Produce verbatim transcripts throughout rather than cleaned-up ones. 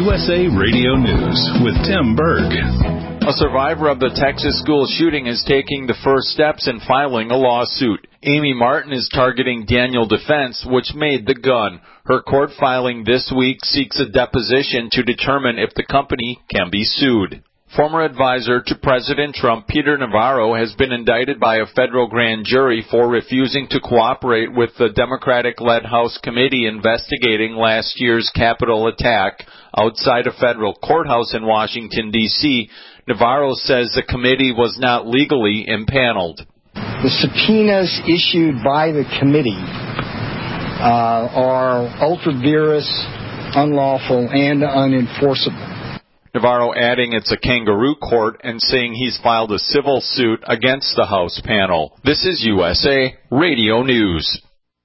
U S A Radio News with Tim Berg. A survivor of the Texas school shooting is taking the first steps in filing a lawsuit. Amy Martin is targeting Daniel Defense, which made the gun. Her court filing this week seeks a deposition to determine if the company can be sued. Former advisor to President Trump, Peter Navarro, has been indicted by a federal grand jury for refusing to cooperate with the Democratic-led House committee investigating last year's Capitol attack outside a federal courthouse in Washington, D C Navarro says the committee was not legally impaneled. The subpoenas issued by the committee uh, are ultra vires, unlawful, and unenforceable. Navarro adding it's a kangaroo court and saying he's filed a civil suit against the House panel. This is U S A Radio News.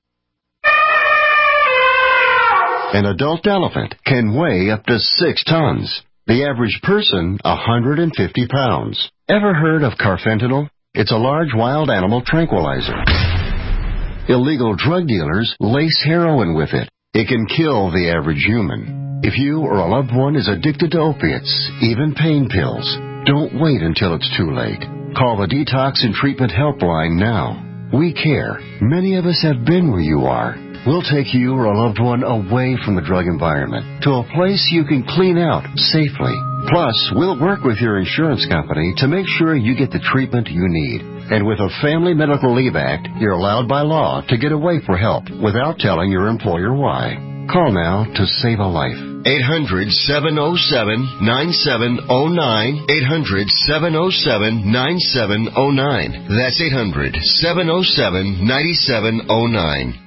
An adult elephant can weigh up to six tons. The average person, one hundred fifty pounds. Ever heard of carfentanil? It's a large wild animal tranquilizer. Illegal drug dealers lace heroin with it. It can kill the average human. If you or a loved one is addicted to opiates, even pain pills, don't wait until it's too late. Call the Detox and Treatment Helpline now. We care. Many of us have been where you are. We'll take you or a loved one away from the drug environment to a place you can clean out safely. Plus, we'll work with your insurance company to make sure you get the treatment you need. And with a Family Medical Leave Act, you're allowed by law to get away for help without telling your employer why. Call now to save a life. eight hundred, seven oh seven, nine seven oh nine. eight hundred, seven oh seven, nine seven oh nine. That's eight hundred, seven oh seven, nine seven oh nine.